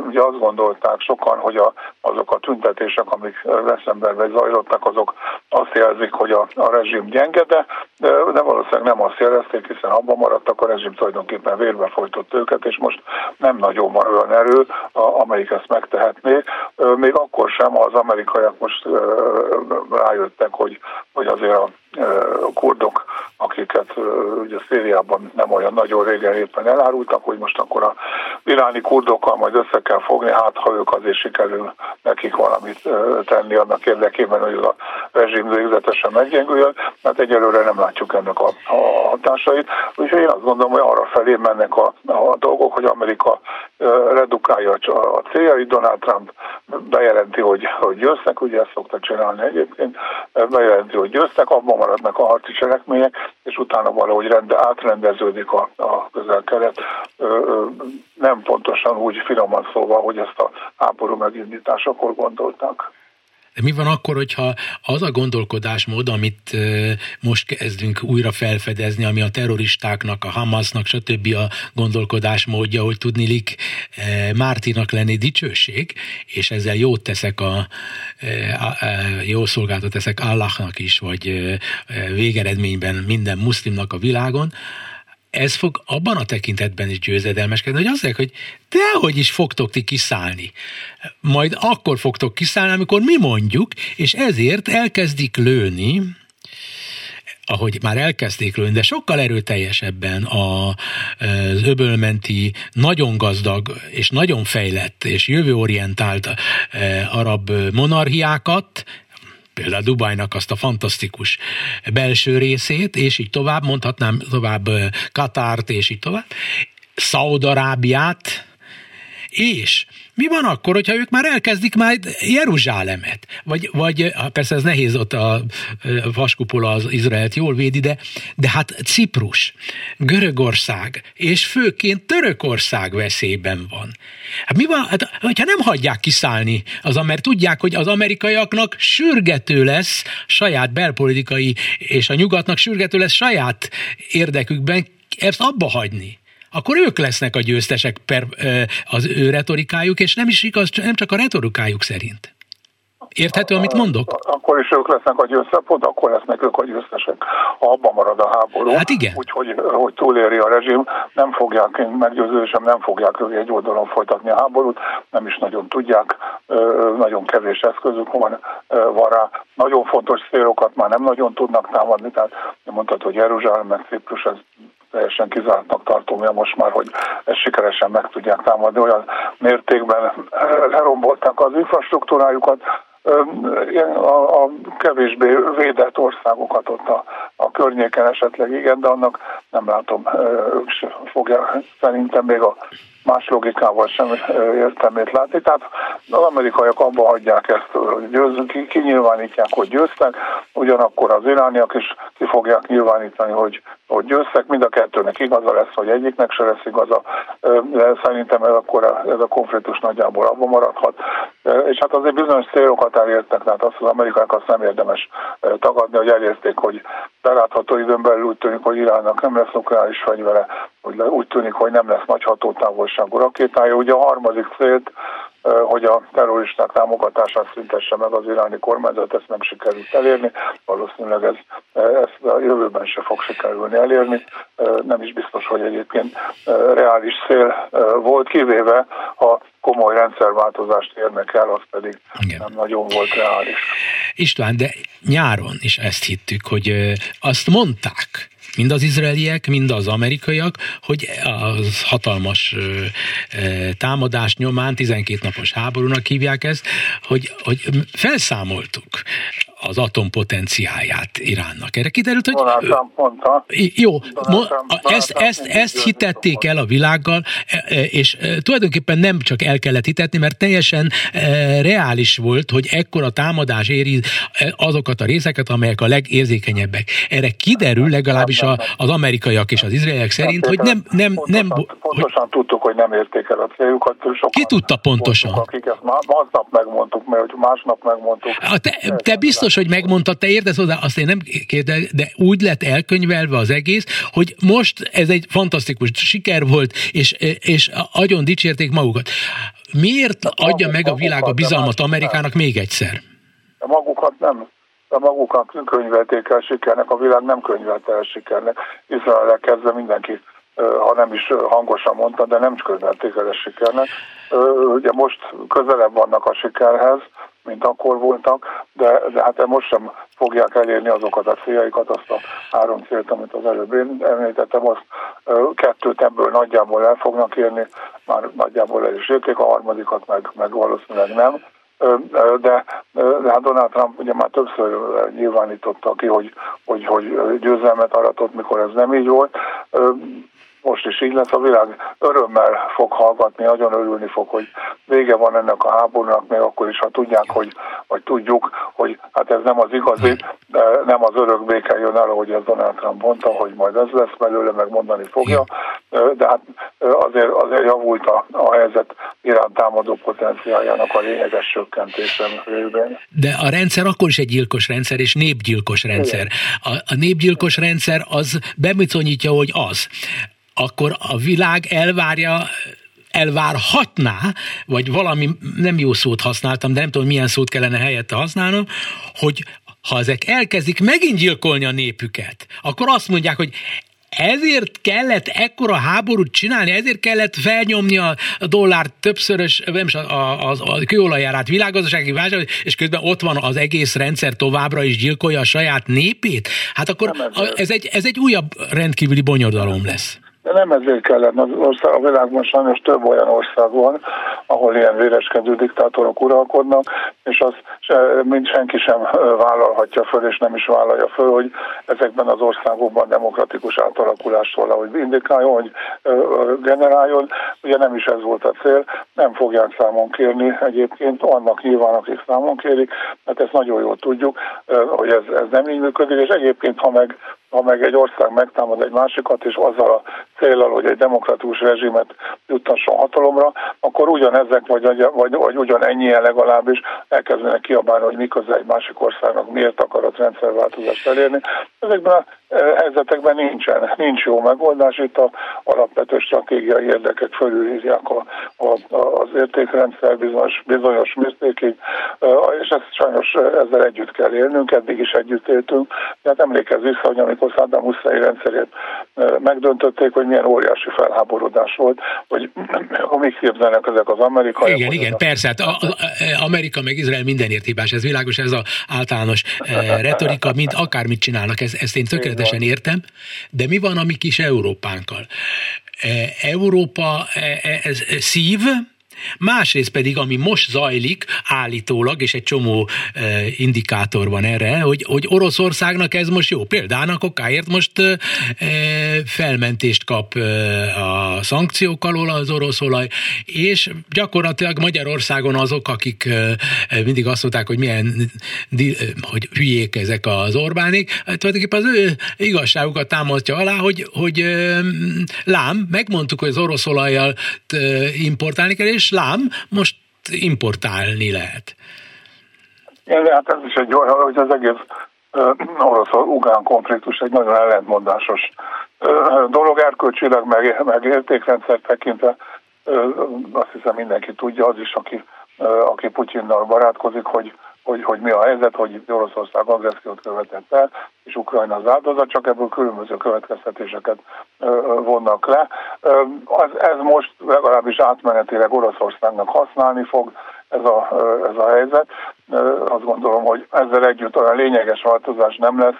ugye azt gondolták sokan, hogy azok a tüntetések, amik decemberben zajlottak, azok azt jelzik, hogy a rezsim gyenge, de valószínűleg nem azt jelezték, hiszen abban maradtak, a rezsim tulajdonképpen vérbe folytott őket, és most nem nagyon van olyan erő, amelyik ezt megtehetné. Még akkor sem, az amerikaiak most rájöttek, hogy azért a kurdok, akiket ugye Szíriában nem olyan nagyon régen éppen elárultak, hogy most akkor a iráni kurdokkal majd össze kell fogni, hát ha ők azért sikerül nekik valamit tenni annak érdekében, hogy a rezsim végzetesen meggyengüljön, mert egyelőre nem látjuk ennek a hatásait. Úgyhogy én azt gondolom, hogy arra felé mennek a dolgok, hogy Amerika redukálja a céljait, Donald Trump bejelenti, hogy győztek, ugye ezt szokta csinálni egyébként, bejelenti, hogy győztek, abban maradnak a harci cselekmények, és utána valahogy átrendeződik a közel-kelet, nem pontosan úgy finoman szóval, hogy ezt a háború megindításakor gondolták. De mi van akkor, hogyha az a gondolkodásmód, amit most kezdünk újra felfedezni, ami a terroristáknak, a Hamasnak, stb. A gondolkodásmódja, hogy tudniillik mártírnak lenni dicsőség, és ezzel jót teszek jó szolgáltat teszek Allahnak is, vagy végeredményben minden muszlimnak a világon, ez fog abban a tekintetben is győzedelmeskedni, hogy azt mondják, hogy dehogy is fogtok ti kiszállni. Majd akkor fogtok kiszállni, amikor mi mondjuk, és ezért elkezdik lőni, ahogy már elkezdték lőni, de sokkal erőteljesebben az öbölmenti, nagyon gazdag és nagyon fejlett és jövőorientált arab monarchiákat, például Dubajnak azt a fantasztikus belső részét, és így tovább, mondhatnám tovább Katárt, és így tovább, Szaúd-Arábiát, és mi van akkor, hogyha ők már elkezdik majd Jeruzsálemet? Vagy persze ez nehéz, ott a vaskupola az Izraelt jól védi, de hát Ciprus, Görögország, és főként Törökország veszélyben van. Hát mi van, hát, hogyha nem hagyják kiszállni mert tudják, hogy az amerikaiaknak sürgető lesz saját belpolitikai, és a nyugatnak sürgető lesz saját érdekükben ezt abba hagyni, akkor ők lesznek a győztesek az ő retorikájuk, és nem is igaz, nem csak a retorikájuk szerint. Érthető, amit mondok? Akkor is ők lesznek a győztesek, pont akkor lesznek ők a győztesek, ha abban marad a háború. Hát igen. Úgyhogy hogy túléri a rezsim, nem fogják, meggyőződésem, nem fogják ők egy oldalon folytatni a háborút, nem is nagyon tudják, nagyon kevés eszközük van rá. Nagyon fontos célokat már nem nagyon tudnak támadni, tehát mondtad, hogy Jeruzsálem, meg Ciprus, ez teljesen kizártnak tartom, most már, hogy ezt sikeresen meg tudják támadni, olyan mértékben lerombolták az infrastruktúrájukat, a kevésbé védett országokat ott a környéken esetleg igen, de annak nem látom, ők se fogja szerintem még a más logikával sem értelmét látni. Tehát az amerikaiak abban hagyják ezt, hogy kinyilvánítják, hogy győztek, ugyanakkor az irániak is ki fogják nyilvánítani, hogy győztek. Mind a kettőnek igaza lesz, hogy egyiknek se lesz igaza. Szerintem ez a konfliktus nagyjából abban maradhat. És hát azért bizonyos célokat elértek, tehát azt az amerikaiak azt nem érdemes tagadni, hogy elérték, hogy belátható időn belül úgy tűnik, hogy Iránnak nem lesz nukleáris fegyvere, hogy úgy tűnik, hogy nem lesz nagy hatótávolságú rakétája. Ugye a harmadik célt, hogy a terroristák támogatását szüntesse meg az iráni kormányzat, ezt nem sikerült elérni. Valószínűleg ezt a jövőben se fog sikerülni elérni. Nem is biztos, hogy egyébként reális cél volt, kivéve ha komoly rendszerváltozást érnek el, az pedig nem nagyon volt reális. István, de nyáron is ezt hittük, hogy azt mondták, mind az izraeliek, mind az amerikaiak, hogy az hatalmas támadás nyomán, 12 napos háborúnak hívják ezt, hogy felszámoltuk az atompotenciáját Iránnak. Erre kiderült, hogy... Jó, ezt hitették el a világgal, és tulajdonképpen nem csak el kellett hitetni, mert teljesen reális volt, hogy ekkora támadás éri azokat a részeket, amelyek a legérzékenyebbek. Erre kiderül legalábbis az amerikaiak és az izraeliek szerint, hogy nem pontosan tudtuk, hogy nem érték el a céljukat. Ki tudta pontosan? Akik ezt másnap megmondtuk, mert másnap megmondtuk. Te biztos, hogy megmondtad, te értesz hozzá, azt én nem kérdem, de úgy lett elkönyvelve az egész, hogy most ez egy fantasztikus siker volt, és agyon dicsérték magukat. miért adja meg a világ a bizalmat Amerikának még egyszer? Magukat könyvelték el sikernek, a világ nem könyvelte el sikernek. Izraellel kezdve mindenki, ha nem is hangosan mondta, de nem könyvelték el sikernek. Ugye most közelebb vannak a sikerhez, mint akkor voltak, de hát most sem fogják elérni azokat a céljaikat, azt a 3 célt, amit az előbb említettem, azt 2 ebből nagyjából el fognak érni, már nagyjából el is érték, a 3. meg valószínűleg nem. De hát Donald Trump ugye már többször nyilvánította ki, hogy győzelmet aratott, mikor ez nem így volt. Most is így lesz, a világ örömmel fog hallgatni, nagyon örülni fog, hogy vége van ennek a háborúnak, még akkor is, ha tudják, vagy tudjuk, hogy hát ez nem az igazi, nem az örök béke jön el, ahogy ez Donald Trump mondta, hogy majd ez lesz belőle, meg mondani fogja, de hát azért javult a helyzet Irán támadó potenciáljának a lényeges csökkentése révén. De a rendszer akkor is egy gyilkos rendszer, és népgyilkos rendszer. A népgyilkos rendszer az bebizonyítja, hogy az. Akkor a világ elvárhatná, vagy valami nem jó szót használtam, de nem tudom, milyen szót kellene helyette használnom, hogy ha ezek elkezdik megint gyilkolni a népüket, akkor azt mondják, hogy ezért kellett ekkora háborút csinálni, ezért kellett felnyomni a dollár többszörös, nem is a kőolajárát világgazdasági válság, és közben ott van az egész rendszer továbbra is gyilkolja a saját népét. Hát akkor ez egy újabb rendkívüli bonyodalom lesz. De nem ezért kellett. A világban sajnos több olyan ország van, ahol ilyen véreskedő diktátorok uralkodnak, és azt mind senki sem vállalhatja föl, és nem is vállalja föl, hogy ezekben az országokban demokratikus átalakulást valahogy indikáljon, hogy generáljon. Ugye nem is ez volt a cél, nem fogják számon kérni egyébként, annak nyilván, akik számon kérik, mert ezt nagyon jól tudjuk, hogy ez nem így működik, és egyébként, ha meg egy ország megtámad egy másikat, és azzal a céllal, hogy egy demokratikus rezsimet juttasson hatalomra, akkor ugyanezek, vagy ugyanennyien legalábbis elkezdenek kiabálni, hogy miközben egy másik országnak miért akarott rendszerváltozást elérni. Ezekben a helyzetekben nincs jó megoldás, itt az alapvető stratégiai érdekek fölülírják az értékrendszer bizonyos mértékig, és ezt sajnos ezzel együtt kell élnünk, eddig is együtt éltünk. Tehát emlékezz vissza, hogy amikor Saddam Hussein rendszerét megdöntötték, hogy milyen óriási felháborodás volt, hogy mit képzelnek ezek az amerikaiak. Igen, persze, hát Amerika meg Izrael mindenért hibás, ez világos, ez az általános retorika, mint akármit csinálnak, ezt én tökéletesen értem, de mi van a mi kis Európánkkal? Európa ez szív, másrészt pedig, ami most zajlik állítólag, és egy csomó indikátor van erre, hogy Oroszországnak ez most jó. Például okáért most felmentést kap a szankciók alól az orosz olaj, és gyakorlatilag Magyarországon azok, akik mindig azt mondták, hogy hogy hülyék ezek az Orbánék, tulajdonképpen az ő igazságukat támasztja alá, hogy lám, megmondtuk, hogy az orosz olajjal importálni kell, és lám, most importálni lehet. Igen, hát ez is egy olyan, hogy az egész orosz-ukrán konfliktus egy nagyon ellentmondásos dolog, erkölcsileg meg értékrendszer tekintve. Azt hiszem mindenki tudja, az is, aki Putyinnal barátkozik, hogy mi a helyzet, hogy Oroszország agressziót követett el, és Ukrajna az áldozat, csak ebből különböző következtetéseket vonnak le. Ez most legalábbis átmenetileg Oroszországnak használni fog ez a helyzet. Azt gondolom, hogy ezzel együtt olyan lényeges változás nem lesz.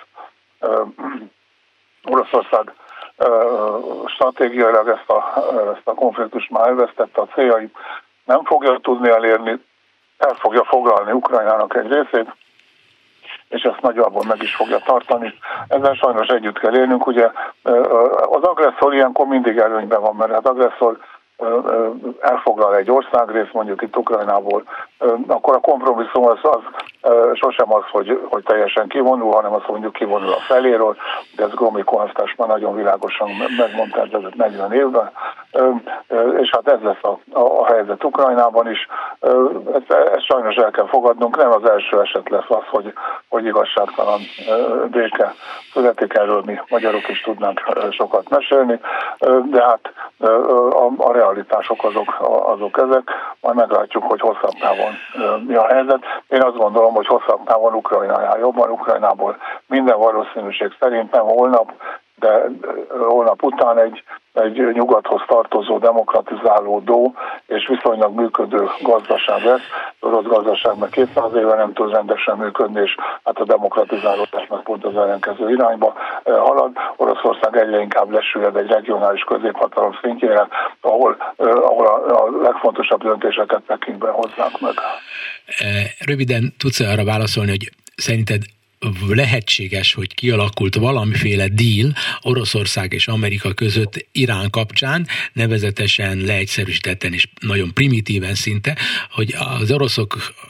Oroszország stratégiailag ezt a konfliktust már elvesztette, a céljait nem fogja tudni elérni, el fogja foglalni Ukrajnának egy részét, és ezt nagyjából meg is fogja tartani. Ezzel sajnos együtt kell élnünk. Ugye az agresszor ilyenkor mindig előnyben van, mert az agresszor elfoglal egy országrészt, mondjuk itt Ukrajnából, akkor a kompromisszum az sosem az, hogy teljesen kivonul, hanem azt mondjuk kivonul a feléről, de ez Gromyko Honsztárs már nagyon világosan megmondta ezelőtt 40 évben, és hát ez lesz a helyzet Ukrajnában is. Ezt sajnos el kell fogadnunk, nem az első eset lesz az, hogy igazságtalan béke születik, erről mi magyarok is tudnánk sokat mesélni, de hát a realitások azok ezek, majd meglátjuk, hogy hosszabb távon mi a helyzet. Én azt gondolom, hogy hosszabb távon Ukrajnánál jobban, Ukrajnából minden valószínűség szerint nem holnap, de holnap után egy nyugathoz tartozó, demokratizálódó és viszonylag működő gazdaság lesz. Az orosz gazdaság meg 200 éve nem tud rendesen működni, és hát a demokratizálódás meg pont az ellenkező irányba halad. Oroszország egyre inkább lesüllyed egy regionális középhatalom szintjére, ahol a legfontosabb döntéseket Pekingben hozzák meg. Röviden tudsz arra válaszolni, hogy szerinted lehetséges, hogy kialakult valamiféle deal Oroszország és Amerika között Irán kapcsán, nevezetesen leegyszerűsítetten és nagyon primitíven szinte, hogy az oroszok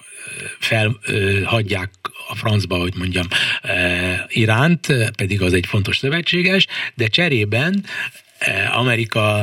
felhagyják a francba, hogy mondjam, Iránt, pedig az egy fontos szövetséges, de cserében Amerika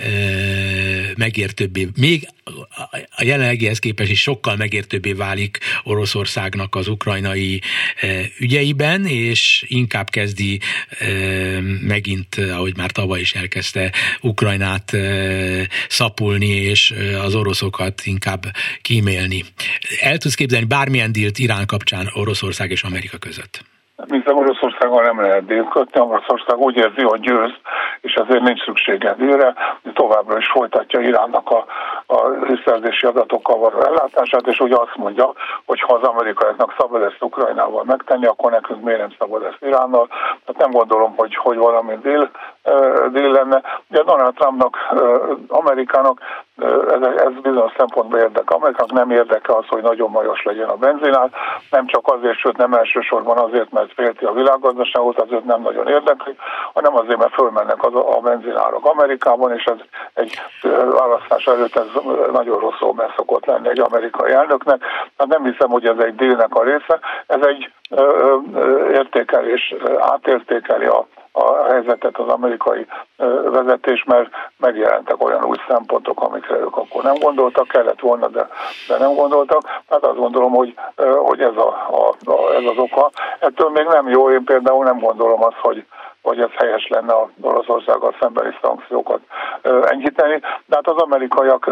megértőbbé, még a jelenlegihez képest is sokkal megértőbbé válik Oroszországnak az ukrajnai ügyeiben, és inkább kezdi megint, ahogy már tavaly is elkezdte, Ukrajnát szapulni, és az oroszokat inkább kímélni. El tudsz képzelni bármilyen dílt Irán kapcsán Oroszország és Amerika között? Hiszen Oroszországgal nem lehet dílt kötni, Oroszország úgy érzi, hogy győz, és ezért nincs szüksége dílre, továbbra is folytatja Iránnak a hírszerzési adatokkal való ellátását, és ugye azt mondja, hogy ha az amerikaiaknak szabad ezt Ukrajnával megtenni, akkor nekünk miért nem szabad ezt Iránnal. Tehát nem gondolom, hogy valami díl lenne. Ugye Donald Trumpnak, Amerikának ez bizonyos szempontból érdekel. Amerikának nem érdeke az, hogy nagyon magas legyen a benzinár, nem csak azért, sőt nem elsősorban azért, mert félti a világgazdaságot, azért nem nagyon érdekli, hanem azért, mert fölmennek a benzinárak Amerikában, és ez egy választás előtt ez nagyon rosszul meg szokott lenni egy amerikai elnöknek. Hát nem hiszem, hogy ez egy dílnek a része, ez egy értékelés, átértékeli a helyzetet az amerikai vezetés, mert megjelentek olyan új szempontok, amikre ők akkor nem gondoltak, kellett volna, de nem gondoltak. Hát azt gondolom, hogy ez az oka. Ettől még nem jó, én például nem gondolom azt, hogy ez helyes lenne az Oroszországgal szembeni szankciókat enyhíteni. De hát az amerikaiak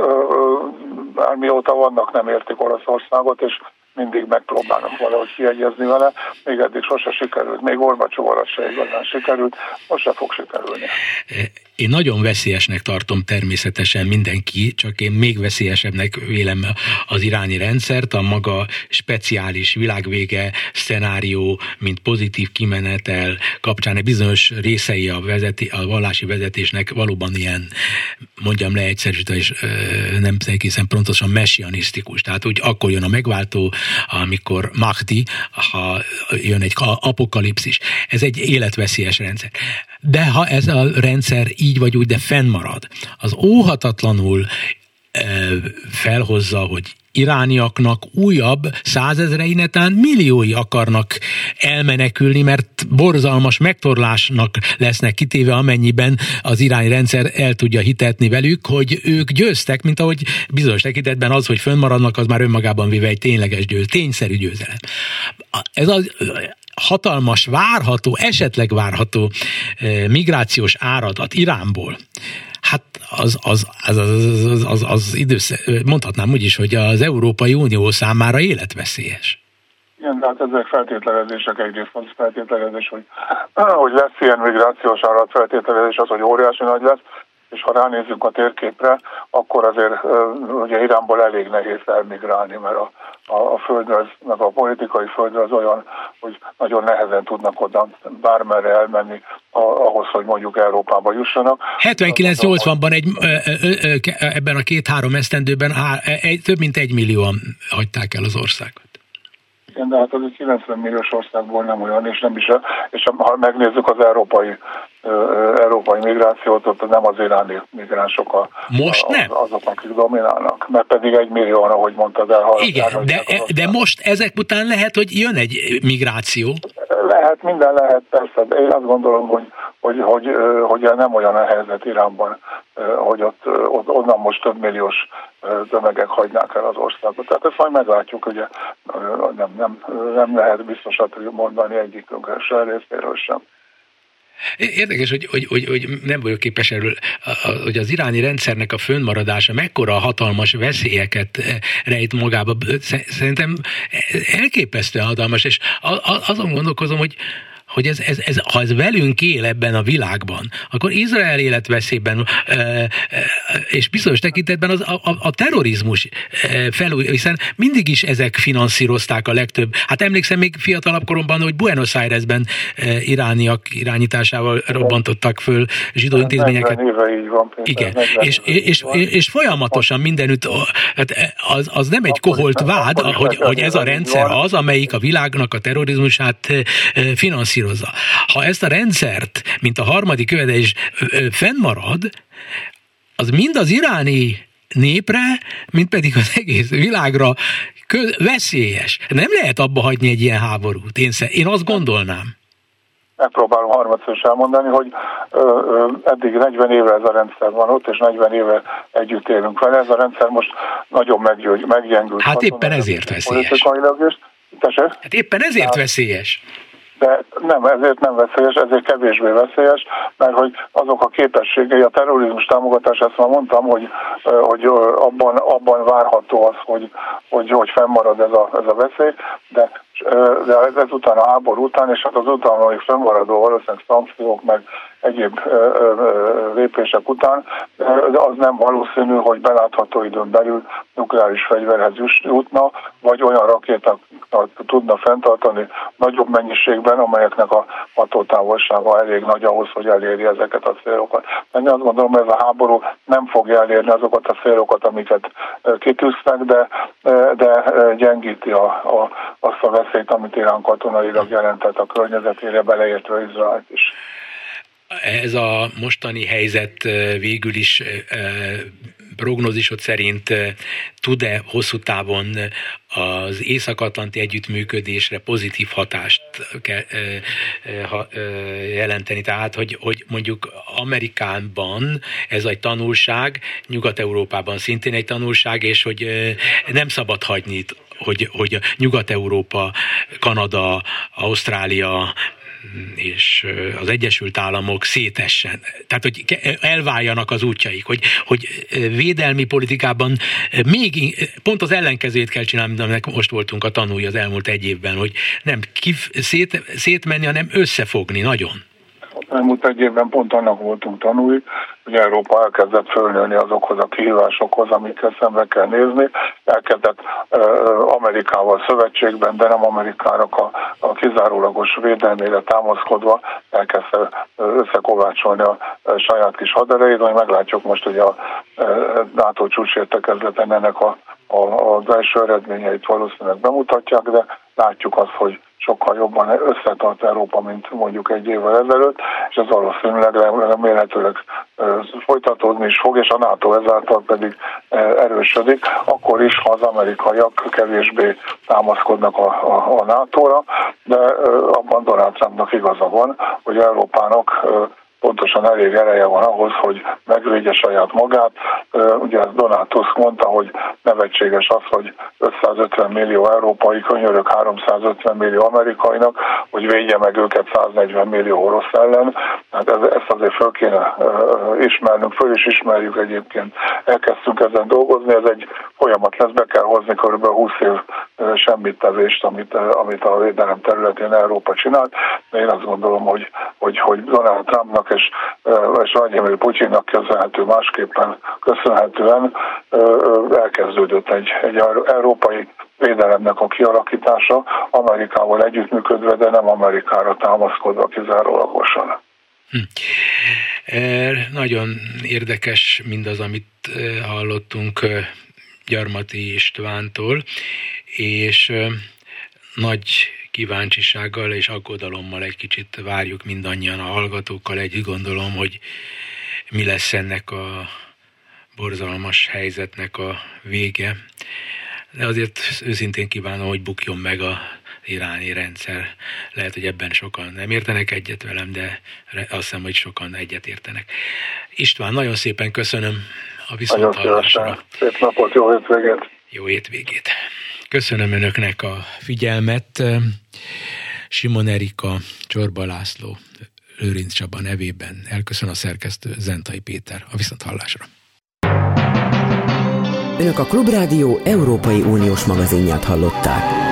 mióta vannak, nem értik Oroszországot, és mindig megpróbálnak valahogy kiegyezni vele, még eddig sose sikerült, még Gorbacsov alatt se igazán sikerült, most se fog sikerülni. Én nagyon veszélyesnek tartom természetesen mindenki, csak én még veszélyesebbnek vélem az iráni rendszert, a maga speciális világvége szenárió, mint pozitív kimenetel kapcsán egy bizonyos részei a vallási vezetésnek valóban ilyen, mondjam leegyszerűsítve, és nem egészen pontosan messianisztikus. Tehát úgy akkor jön a megváltó, amikor Mahdi, ha jön egy apokalipszis. Ez egy életveszélyes rendszer. De ha ez a rendszer így vagy úgy, de fennmarad, az óhatatlanul felhozza, hogy irániaknak újabb 100 000-ei, netán milliói akarnak elmenekülni, mert borzalmas megtorlásnak lesznek kitéve, amennyiben az iráni rendszer el tudja hitetni velük, hogy ők győztek, mint ahogy bizonyos tekintetben az, hogy fönnmaradnak, az már önmagában véve egy tényleges tényszerű győzelem. Ez a hatalmas, esetleg várható migrációs áradat Iránból, hát mondhatnám úgy is, hogy az Európai Unió számára életveszélyes. Igen, de hát ezek feltételezések, egyrészt az feltételezés, hogy lesz ilyen migrációs árat, feltételezés az, hogy óriási nagy lesz, és ha ránézzünk a térképre, akkor azért ugye Iránból elég nehéz elmigrálni, mert a földre, meg a politikai földre az olyan, hogy nagyon nehezen tudnak oda bármerre elmenni ahhoz, hogy mondjuk Európába jussanak. 79-80-ban ebben a 2-3 esztendőben több mint 1 millióan hagyták el az országot. Igen, de hát az egy 90 milliós országból nem olyan, és nem is, és ha megnézzük az európai migrációt, ott nem az iráni migránsok azok, akik dominálnak, mert pedig 1 millióan, ahogy mondtad, igen, de most ezek után lehet, hogy jön egy migráció. Lehet, minden lehet, persze, de én azt gondolom, hogy nem olyan a helyzet Iránban, hogy ott onnan most több milliós tömegek hagynák el az országot. Tehát ezt majd meglátjuk, ugye nem lehet biztosat mondani egyikünkre se részéről sem. Érdekes, hogy nem vagyok képes erről, hogy az iráni rendszernek a fönnmaradása mekkora hatalmas veszélyeket rejt magába. Szerintem elképesztően hatalmas, és azon gondolkozom, hogy ha ez velünk él ebben a világban, akkor Izrael életveszélyben és bizonyos tekintetben a terrorizmus hiszen mindig is ezek finanszírozták a legtöbb. Hát emlékszem még fiatalabb koromban, hogy Buenos Airesben irániak irányításával robbantottak föl zsidó intézményeket. 40 éve így van. Igen, és folyamatosan mindenütt, az nem egy koholt vád, hogy ez a rendszer az, amelyik a világnak a terrorizmusát finanszírozza. Ha ezt a rendszert, mint a harmadik követelés fennmarad, az mind az iráni népre, mint pedig az egész világra veszélyes. Nem lehet abba hagyni egy ilyen háborút. Én azt gondolnám. Megpróbálom harmadszor is elmondani, hogy eddig 40 éve ez a rendszer van ott, és 40 éve együtt élünk vele. Ez a rendszer most nagyon meggyengült. Hát éppen ezért veszélyes. Hát éppen ezért veszélyes. De nem, ezért nem veszélyes, ezért kevésbé veszélyes, mert hogy azok a képességei, a terrorizmus támogatás, ezt már mondtam, hogy abban várható az, hogy fennmarad ez a veszély, de ez után a háború után, és hát az utána még fennmaradó valószínűleg szankciók, meg egyéb lépések után, de az nem valószínű, hogy belátható időn belül nukleáris fegyverhez jutna, vagy olyan rakétát tudna fenntartani nagyobb mennyiségben, amelyeknek a hatótávolsága elég nagy ahhoz, hogy elérje ezeket a célokat. Én azt gondolom, hogy ez a háború nem fogja elérni azokat a célokat, amiket kitűztek, de gyengíti azt a veszélyt, amit Irán katonailag jelentett a környezetére, beleértve Izraelt is. Ez a mostani helyzet végül is prognózisod szerint tud-e hosszú távon az észak-atlanti együttműködésre pozitív hatást jelenteni? Tehát, hogy mondjuk Amerikában ez egy tanulság, Nyugat-Európában szintén egy tanulság, és hogy nem szabad hagyni, hogy Nyugat-Európa, Kanada, Ausztrália és az Egyesült Államok szétessen. Tehát, hogy elváljanak az útjaik, hogy védelmi politikában még pont az ellenkezőjét kell csinálni, aminek most voltunk a tanúi az elmúlt egy évben, hogy nem szétmenni, hanem összefogni nagyon. Elmúlt egy évben pont annak voltunk tanúi, hogy Európa elkezdett fölnőni azokhoz a kihívásokhoz, amikkel szembe kell nézni. Elkezdett Amerikával szövetségben, de nem Amerikának a kizárólagos védelmére támaszkodva elkezdte összekovácsolni a saját kis haderejét, majd meglátjuk most, hogy a NATO csúcsértekezleten ennek az első eredményeit valószínűleg bemutatják, de látjuk azt, hogy sokkal jobban összetart Európa, mint mondjuk egy évvel ezelőtt, és ez valószínűleg remélhetőleg folytatódni is fog, és a NATO ezáltal pedig erősödik, akkor is, ha az amerikaiak kevésbé támaszkodnak a NATO-ra, de abban Donald Trumpnak igaza van, hogy Európának pontosan elég ereje van ahhoz, hogy megvédje saját magát. Ugye Donald Tusk mondta, hogy nevetséges az, hogy 550 millió európai könyörög 350 millió amerikainak, hogy védje meg őket 140 millió orosz ellen. Hát ezt azért föl kéne ismernünk, föl is ismerjük egyébként. Elkezdtünk ezen dolgozni, ez egy folyamat lesz, be kell hozni kb. 20 év semmittevést, amit a védelem területén Európa csinált. De én azt gondolom, hogy Donald Trumpnak és Vladimir Putyinnak köszönhetően elkezdődött egy európai védelemnek a kialakítása, Amerikával együttműködve, de nem Amerikára támaszkodva kizárólagosan. Nagyon érdekes mindaz, amit hallottunk Gyarmati Istvántól, és nagy kíváncsisággal és aggodalommal egy kicsit várjuk mindannyian a hallgatókkal együtt, gondolom, hogy mi lesz ennek a borzalmas helyzetnek a vége. De azért őszintén kívánom, hogy bukjon meg az iráni rendszer. Lehet, hogy ebben sokan nem értenek egyet velem, de azt hiszem, hogy sokan egyet értenek. István, nagyon szépen köszönöm a viszonthallásra. Szép napot, jó hétvégét! Jó hétvégét! Köszönöm önöknek a figyelmet. Simon Erika, Csorba László, Lőrinc Csaba nevében elköszön a szerkesztő, Zentai Péter. A viszonthallásra. Önök a Klubrádió Európai Uniós magazinját hallották.